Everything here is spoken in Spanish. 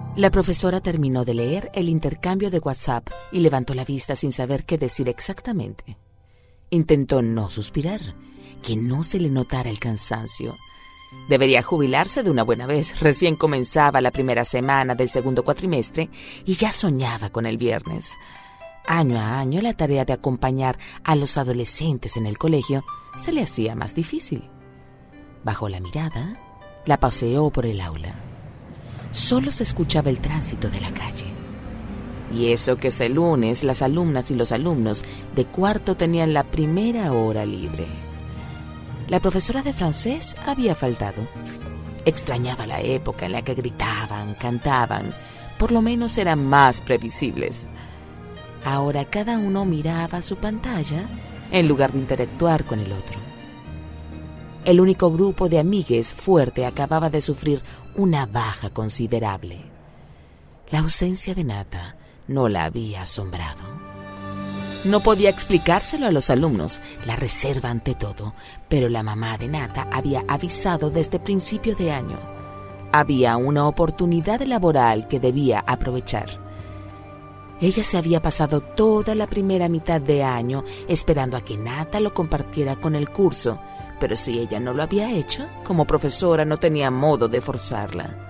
La profesora terminó de leer el intercambio de WhatsApp y levantó la vista sin saber qué decir exactamente. Intentó no suspirar, que no se le notara el cansancio. Debería jubilarse de una buena vez. Recién comenzaba la primera semana del segundo cuatrimestre y ya soñaba con el viernes. Año a año la tarea de acompañar a los adolescentes en el colegio se le hacía más difícil. Bajó la mirada, la paseó por el aula. Solo se escuchaba el tránsito de la calle. Y eso que ese lunes las alumnas y los alumnos de cuarto tenían la primera hora libre. La profesora de francés había faltado. Extrañaba la época en la que gritaban, cantaban, por lo menos eran más previsibles. Ahora cada uno miraba su pantalla en lugar de interactuar con el otro. El único grupo de amigues fuerte acababa de sufrir una baja considerable. La ausencia de Nata no la había asombrado. No podía explicárselo a los alumnos, la reserva ante todo, pero la mamá de Nata había avisado desde principio de año. Había una oportunidad laboral que debía aprovechar. Ella se había pasado toda la primera mitad de año esperando a que Nata lo compartiera con el curso, pero si ella no lo había hecho, como profesora no tenía modo de forzarla.